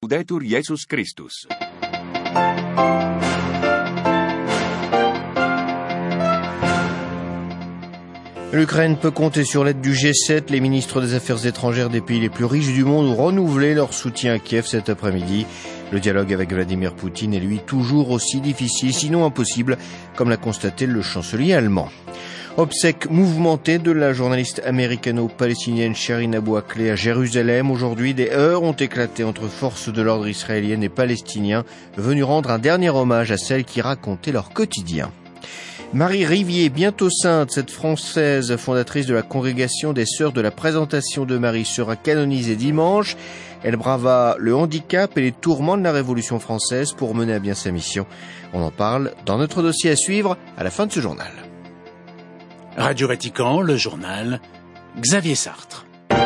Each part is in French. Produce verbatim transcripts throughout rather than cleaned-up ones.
Laudetur Jesus Christus. L'Ukraine peut compter sur l'aide du G sept. Les ministres des Affaires étrangères des pays les plus riches du monde ont renouvelé leur soutien à Kiev cet après-midi. Le dialogue avec Vladimir Poutine est lui toujours aussi difficile, sinon impossible, comme l'a constaté le chancelier allemand. Obsèques mouvementées de la journaliste américano-palestinienne Shireen Abu Akleh à Jérusalem. Aujourd'hui, des heurts ont éclaté entre forces de l'ordre israéliennes et palestiniens, venus rendre un dernier hommage à celles qui racontaient leur quotidien. Marie Rivier, bientôt sainte, cette Française fondatrice de la congrégation des Sœurs de la Présentation de Marie, sera canonisée dimanche. Elle brava le handicap et les tourments de la Révolution française pour mener à bien sa mission. On en parle dans notre dossier à suivre à la fin de ce journal. Radio Vatican, le journal, Xavier Sartre.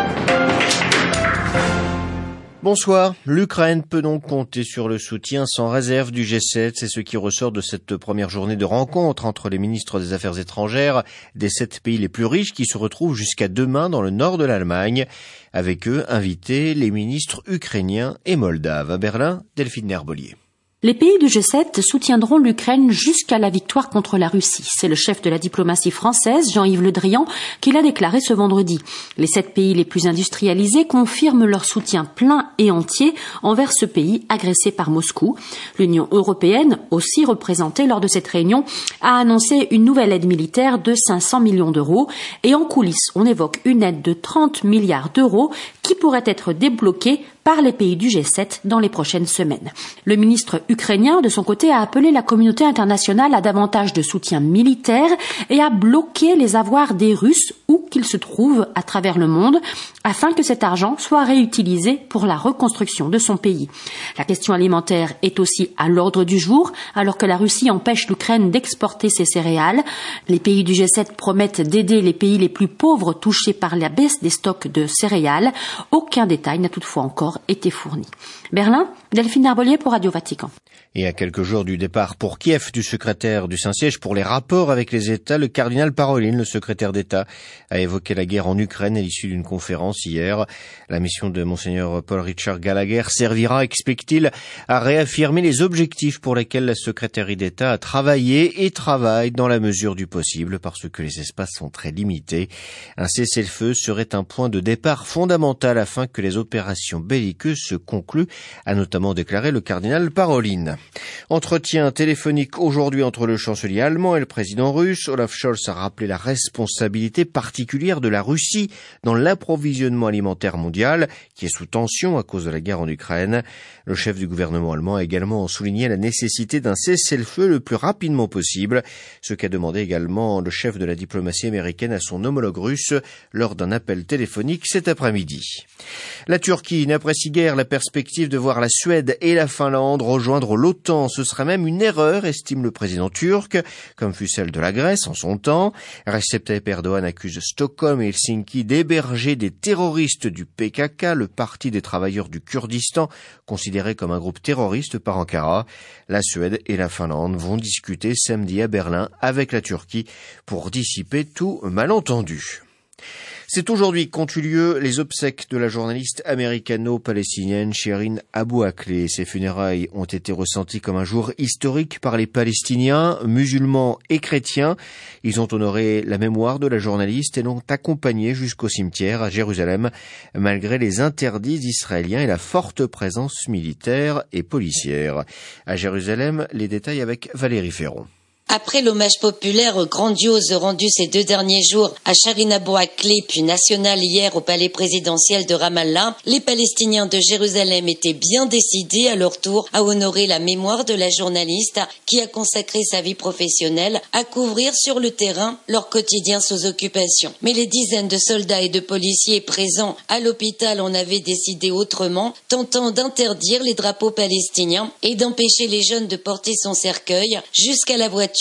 Bonsoir. L'Ukraine peut donc compter sur le soutien sans réserve du G sept. C'est ce qui ressort de cette première journée de rencontre entre les ministres des Affaires étrangères des sept pays les plus riches qui se retrouvent jusqu'à demain dans le nord de l'Allemagne. Avec eux, invités les ministres ukrainiens et moldaves. À Berlin, Delphine Herbolier. Les pays du G sept soutiendront l'Ukraine jusqu'à la victoire contre la Russie. C'est le chef de la diplomatie française, Jean-Yves Le Drian, qui l'a déclaré ce vendredi. Les sept pays les plus industrialisés confirment leur soutien plein et entier envers ce pays agressé par Moscou. L'Union européenne, aussi représentée lors de cette réunion, a annoncé une nouvelle aide militaire de cinq cents millions d'euros. Et en coulisses, on évoque une aide de trente milliards d'euros qui pourrait être débloquée par les pays du G sept dans les prochaines semaines. Le ministre ukrainien, de son côté, a appelé la communauté internationale à davantage de soutien militaire et à bloquer les avoirs des Russes où qu'ils se trouvent à travers le monde, afin que cet argent soit réutilisé pour la reconstruction de son pays. La question alimentaire est aussi à l'ordre du jour, alors que la Russie empêche l'Ukraine d'exporter ses céréales. Les pays du G sept promettent d'aider les pays les plus pauvres touchés par la baisse des stocks de céréales. Aucun détail n'a toutefois encore été fourni. Berlin, Delphine Herbolier pour Radio Vatican. Et à quelques jours du départ pour Kiev du secrétaire du Saint-Siège pour les rapports avec les États, le cardinal Parolin, le secrétaire d'État, a évoqué la guerre en Ukraine à l'issue d'une conférence hier. La mission de Monseigneur Paul Richard Gallagher servira, explique-t-il, à réaffirmer les objectifs pour lesquels la secrétaire d'État a travaillé et travaille dans la mesure du possible parce que les espaces sont très limités. Un cessez-le-feu serait un point de départ fondamental afin que les opérations belliqueuses se concluent, a notamment déclaré le cardinal Parolin. Entretien téléphonique aujourd'hui entre le chancelier allemand et le président russe. Olaf Scholz a rappelé la responsabilité particulière de la Russie dans l'approvisionnement alimentaire mondial, qui est sous tension à cause de la guerre en Ukraine. Le chef du gouvernement allemand a également souligné la nécessité d'un cessez-le-feu le plus rapidement possible, ce qu'a demandé également le chef de la diplomatie américaine à son homologue russe lors d'un appel téléphonique cet après-midi. La Turquie n'apprécie guère la perspective de voir la Suède et la Finlande rejoindre l'OTAN. Ce serait même une erreur, estime le président turc, comme fut celle de la Grèce en son temps. Recep Tayyip Erdogan accuse Stockholm et Helsinki d'héberger des terroristes du P K K, le Parti des travailleurs du Kurdistan, considéré comme un groupe terroriste par Ankara. La Suède et la Finlande vont discuter samedi à Berlin avec la Turquie pour dissiper tout malentendu. C'est aujourd'hui qu'ont eu lieu les obsèques de la journaliste américano-palestinienne Shireen Abu Akleh. Ses funérailles ont été ressenties comme un jour historique par les Palestiniens, musulmans et chrétiens. Ils ont honoré la mémoire de la journaliste et l'ont accompagnée jusqu'au cimetière à Jérusalem, malgré les interdits israéliens et la forte présence militaire et policière. À Jérusalem, les détails avec Valérie Ferron. Après l'hommage populaire grandiose rendu ces deux derniers jours à Shireen Abu Akleh puis national hier au palais présidentiel de Ramallah, les Palestiniens de Jérusalem étaient bien décidés à leur tour à honorer la mémoire de la journaliste qui a consacré sa vie professionnelle à couvrir sur le terrain leur quotidien sous occupation. Mais les dizaines de soldats et de policiers présents à l'hôpital en avaient décidé autrement, tentant d'interdire les drapeaux palestiniens et d'empêcher les jeunes de porter son cercueil jusqu'à la voiture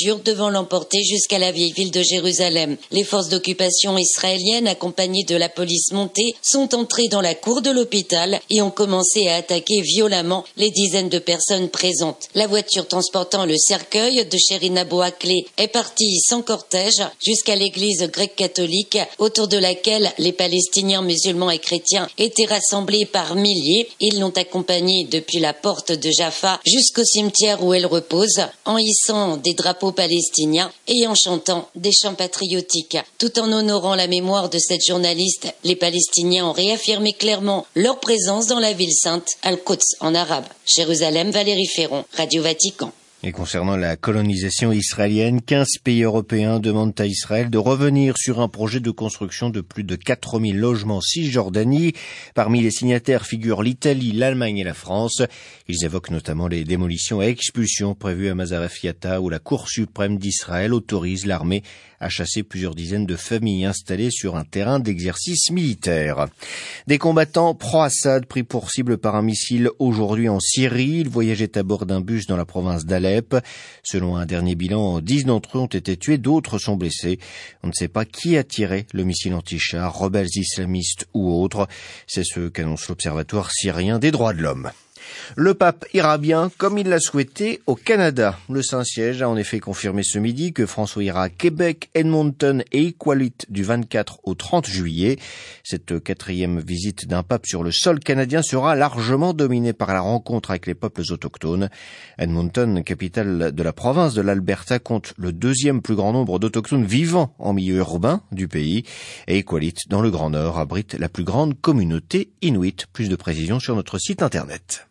voiture devant l'emporter jusqu'à la vieille ville de Jérusalem. Les forces d'occupation israéliennes, accompagnées de la police montée, sont entrées dans la cour de l'hôpital et ont commencé à attaquer violemment les dizaines de personnes présentes. La voiture transportant le cercueil de Shirin Abu Akleh est partie sans cortège jusqu'à l'église grecque-catholique, autour de laquelle les Palestiniens musulmans et chrétiens étaient rassemblés par milliers. Ils l'ont accompagnée depuis la porte de Jaffa jusqu'au cimetière où elle repose, en hissant des drapeaux palestiniens et en chantant des chants patriotiques. Tout en honorant la mémoire de cette journaliste, les Palestiniens ont réaffirmé clairement leur présence dans la ville sainte, Al-Quds en arabe. Jérusalem, Valérie Ferron, Radio Vatican. Et concernant la colonisation israélienne, quinze pays européens demandent à Israël de revenir sur un projet de construction de plus de quatre mille logements Cisjordanie. Parmi les signataires figurent l'Italie, l'Allemagne et la France. Ils évoquent notamment les démolitions et expulsions prévues à Mazaref Yatta, où la Cour suprême d'Israël autorise l'armée à chasser plusieurs dizaines de familles installées sur un terrain d'exercice militaire. Des combattants pro-Assad pris pour cible par un missile aujourd'hui en Syrie. Ils voyageaient à bord d'un bus dans la province d'Alep. Selon un dernier bilan, dix d'entre eux ont été tués, d'autres sont blessés. On ne sait pas qui a tiré le missile anti-char, rebelles islamistes ou autres. C'est ce qu'annonce l'Observatoire syrien des droits de l'homme. Le pape ira bien comme il l'a souhaité au Canada. Le Saint-Siège a en effet confirmé ce midi que François ira à Québec, Edmonton et Iqaluit du vingt-quatre au trente juillet. Cette quatrième visite d'un pape sur le sol canadien sera largement dominée par la rencontre avec les peuples autochtones. Edmonton, capitale de la province de l'Alberta, compte le deuxième plus grand nombre d'autochtones vivant en milieu urbain du pays. Et Iqaluit, dans le Grand Nord, abrite la plus grande communauté inuit. Plus de précisions sur notre site internet.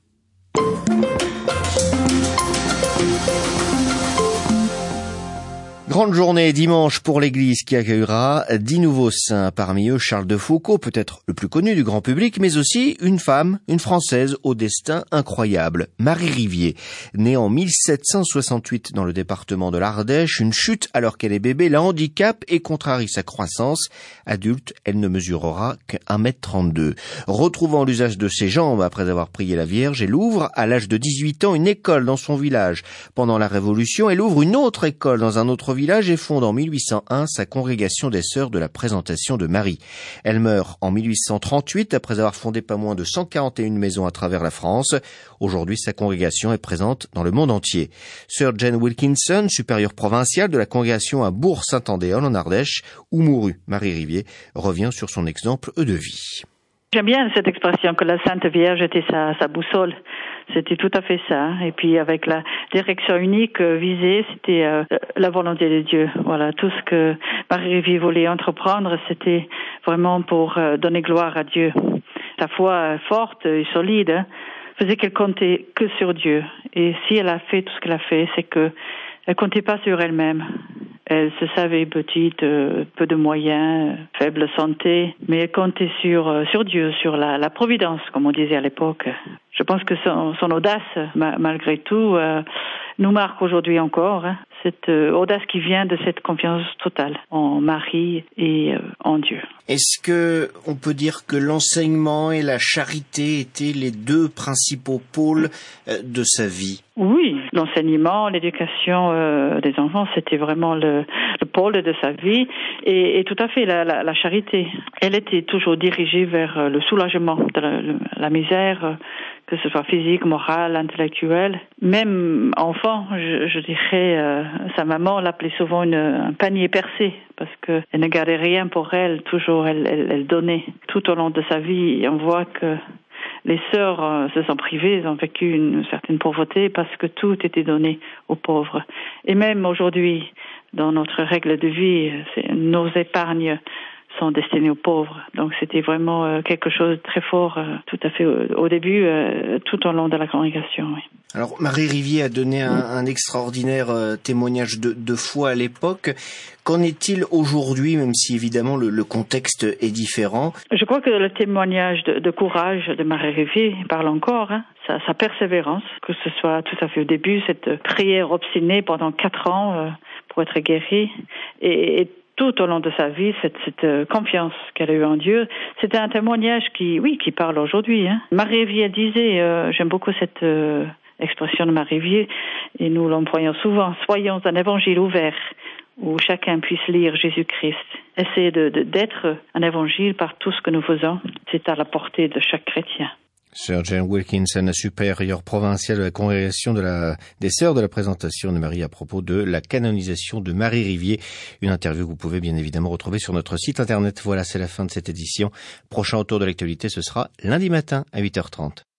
Grande journée dimanche pour l'église qui accueillera dix nouveaux saints. Parmi eux, Charles de Foucauld, peut-être le plus connu du grand public, mais aussi une femme, une Française au destin incroyable, Marie Rivier. Née en mille sept cent soixante-huit dans le département de l'Ardèche, une chute alors qu'elle est bébé la handicape et contrarie sa croissance. Adulte, elle ne mesurera qu'un mètre trente-deux. Retrouvant l'usage de ses jambes après avoir prié la Vierge, elle ouvre à l'âge de dix-huit ans une école dans son village. Pendant la Révolution, elle ouvre une autre école dans un autre village village et fonde en mille huit cent un sa congrégation des Sœurs de la Présentation de Marie. Elle meurt en mille huit cent trente-huit après avoir fondé pas moins de cent quarante et une maisons à travers la France. Aujourd'hui, sa congrégation est présente dans le monde entier. Sœur Jane Wilkinson, supérieure provinciale de la congrégation à Bourg-Saint-Andéol en Ardèche, où mourut Marie Rivier, revient sur son exemple de vie. J'aime bien cette expression que la Sainte Vierge était sa, sa boussole. C'était tout à fait ça. Et puis avec la direction unique euh, visée, c'était euh, la volonté de Dieu. Voilà, tout ce que Marie Rivier voulait entreprendre, c'était vraiment pour euh, donner gloire à Dieu. Sa foi forte et solide hein, faisait qu'elle comptait que sur Dieu. Et si elle a fait tout ce qu'elle a fait, c'est que elle comptait pas sur elle-même. Elle se savait petite, euh, peu de moyens, euh, faible santé, mais elle comptait sur euh, sur Dieu, sur la, la providence, comme on disait à l'époque. Je pense que son, son audace, ma, malgré tout, euh, nous marque aujourd'hui encore. Hein, cette euh, audace qui vient de cette confiance totale en Marie et euh, en Dieu. Est-ce que on peut dire que l'enseignement et la charité étaient les deux principaux pôles euh, de sa vie? Oui, l'enseignement, l'éducation euh, des enfants, c'était vraiment le, le pôle de sa vie et, et tout à fait la, la, la charité. Elle était toujours dirigée vers le soulagement de la, la misère, que ce soit physique, morale, intellectuelle. Même enfant, je, je dirais, euh, sa maman l'appelait souvent une, un panier percé parce qu'elle ne gardait rien pour elle, toujours elle, elle, elle donnait. Tout au long de sa vie, on voit que les sœurs euh, se sont privées, elles ont vécu une certaine pauvreté parce que tout était donné aux pauvres. Et même aujourd'hui, dans notre règle de vie, c'est, nos épargnes sont destinées aux pauvres. Donc c'était vraiment euh, quelque chose de très fort, euh, tout à fait au, au début, euh, tout au long de la congrégation. Oui. Alors Marie Rivier a donné un, un extraordinaire euh, témoignage de, de foi à l'époque. Qu'en est-il aujourd'hui, même si évidemment le, le contexte est différent? Je crois que le témoignage de, de courage de Marie Rivier parle encore, hein, sa, sa persévérance, que ce soit tout à fait au début, cette prière obstinée pendant quatre ans euh, pour être guérie, et, et tout au long de sa vie, cette, cette euh, confiance qu'elle a eue en Dieu. C'était un témoignage qui, oui, qui parle aujourd'hui. Hein. Marie Rivier disait, euh, j'aime beaucoup cette euh, expression de Marie Rivier, et nous l'employons souvent, soyons un évangile ouvert, où chacun puisse lire Jésus-Christ. Essayer de, de, d'être un évangile par tout ce que nous faisons, c'est à la portée de chaque chrétien. Sir Jane Wilkinson, supérieur provincial de la congrégation de la, des Sœurs de la Présentation de Marie à propos de la canonisation de Marie Rivier. Une interview que vous pouvez bien évidemment retrouver sur notre site internet. Voilà, c'est la fin de cette édition. Prochain autour de l'actualité, ce sera lundi matin à huit heures trente.